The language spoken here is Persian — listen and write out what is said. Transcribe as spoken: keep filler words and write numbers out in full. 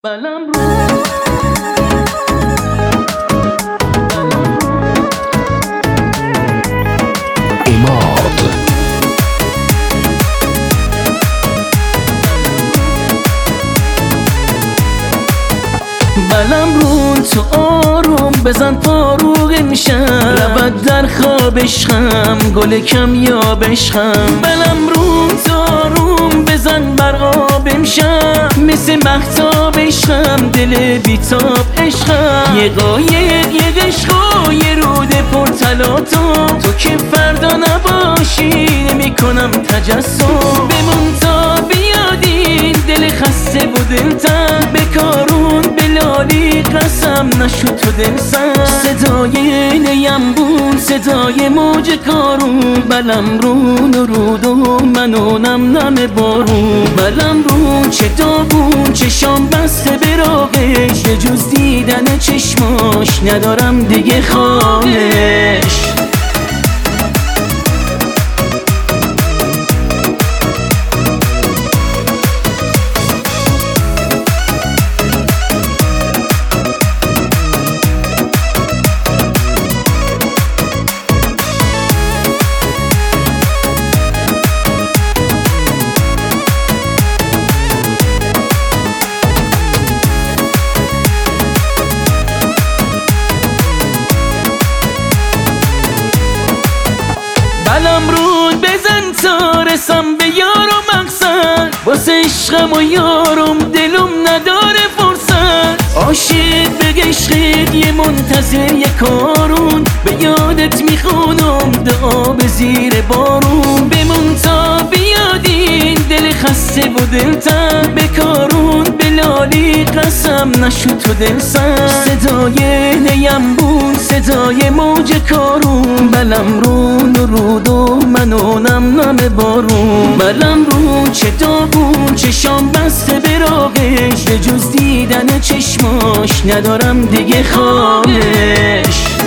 بلم رو اماد بلم رون تو آروم بزن فاروق میشم رود در خواب عشقم گل کم یا بشخم بلم رون تو آروم بزن بر آب امشب مثل مهتاب عشقم دل بیتاب عشقم یه قایق یه عشق و یه رود پرطلا تو تو که فردا نباشی نمی کنم تجسم بمون تا بیادین دل خسته و دلتنگ به کارون بلالی قسم نشد تو دل سنگ صدای نیمبون صدای موج کارون بلم رون و رود و منو نم نم بارون بلم رون چه داغون چشام بسته به راقش به جز دیدن چشماش ندارم دیگه خواهش بلم رود بزن تا رسم به یار و مقصد واسه عشقم و یارم دلم نداره فرصت عاشق به عشقت یه منتظر یه کارون به یادت میخونم دعا به زیر بارون بمون تا بیادین دل خسته و دلتنگ به کارون بلالی قسم نشد تو دل سنگ صدای نیمبون صدای موج کارون بلم رون و رود و منو نم نم بارون بلم رون چه داغون چشام بسته به راقش به جز دیدن چشماش ندارم دیگه خواهش